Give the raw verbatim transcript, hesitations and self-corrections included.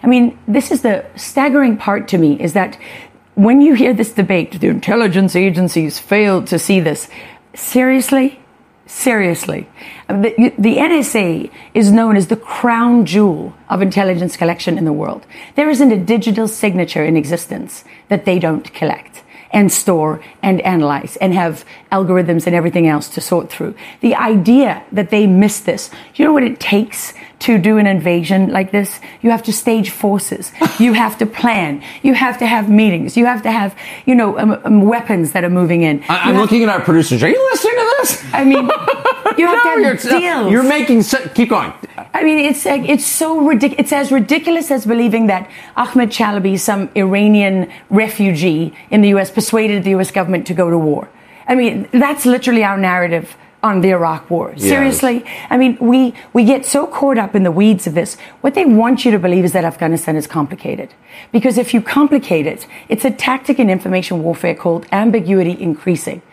I mean, this is the staggering part to me, is that when you hear this debate, the intelligence agencies failed to see this. Seriously? Seriously. The, the N S A is known as the crown jewel of intelligence collection in the world. There isn't a digital signature in existence that they don't collect and store and analyze and have algorithms and everything else to sort through. The idea that they miss this, you know what it takes to do an invasion like this? You have to stage forces. You have to plan. You have to have meetings. You have to have, you know, um, um, weapons that are moving in. I, I'm looking to, at our producers. Are you listening to this? I mean, you have no, to have you're, deals. You're making, keep going. I mean, it's like, it's so ridiculous. It's as ridiculous as believing that Ahmed Chalabi, some Iranian refugee in the U S, persuaded the U S government to go to war. I mean, that's literally our narrative on the Iraq war. Seriously? Yes. I mean, we, we get so caught up in the weeds of this. What they want you to believe is that Afghanistan is complicated. Because if you complicate it, it's a tactic in information warfare called ambiguity increasing.